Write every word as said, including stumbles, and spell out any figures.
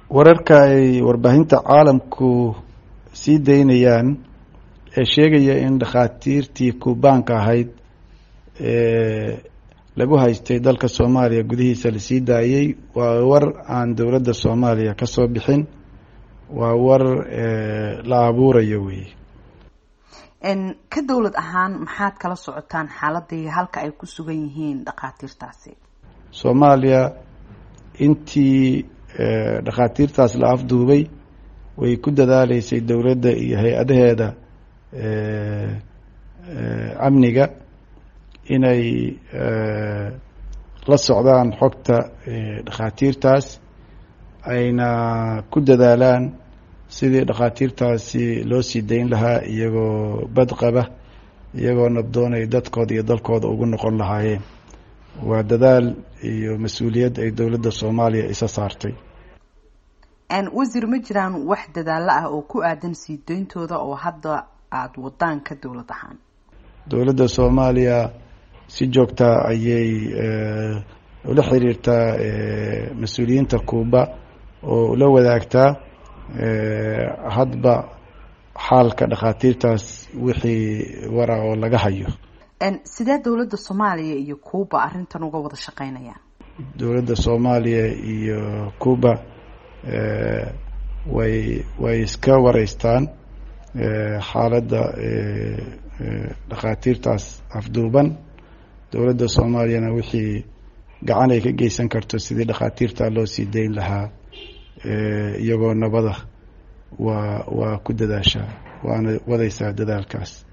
wararka ay warbaahinta caalamku sii daynayaan ee sheegaya in dhakhaatiirtii kubaanka ahayd ee lagu haystay dalka Soomaaliya gudihiisa la sii daayay waa war aan dowladda Soomaaliya ka soo bixin waa war la abuurayo weey in ka dawlad ahaan maxaad kala socotaan xaaladii halka ay ku sugan yihiin dhakhaatiirtaasi Soomaaliya intii dhakhaatiirtaas la afduubay way ku dadaaleysay dowladda iyo hay'adaheeda amniga inay la socdaan xogta dhakhaatiirtaas ayna ku dadaalaan sidii dhakhaatiirtaasi loo sii dayn lahaa iyagoo badqaba iyagoo nabdoonay dadkooda iyo dalkooda ugu noqon lahaayeen waa dadaal iyo mas'uuliyad ay dowladda Soomaaliya isa saartay aan wasiir ma jiraan wax dadaal ah oo ku aadan sii deyntooda oo hadda aad wadaan ka dowlad ahaan dowladda Soomaaliya si joogta ayay ula xiriirtaa mas'uuliyiinta Kuuba oo la wadaagtaa hadba xaalka dhakhaatiirtaas wixii wara oo laga hayo en sidee dowladda Soomaaliya iyo Kuuba arrintan uga wada shaqeynayaan dowladda Soomaaliya iyo Kuuba way way iska wareystaan xaaladda dhakhaatiirtaas afduuban dowladda Soomaaliyana wixii gacan ay ka geysan karto sidii dhakhaatiirta loo sii deyn lahaa iyagoo nabada waa waa ku dadaashaa waana wadaysaa dadaalkaas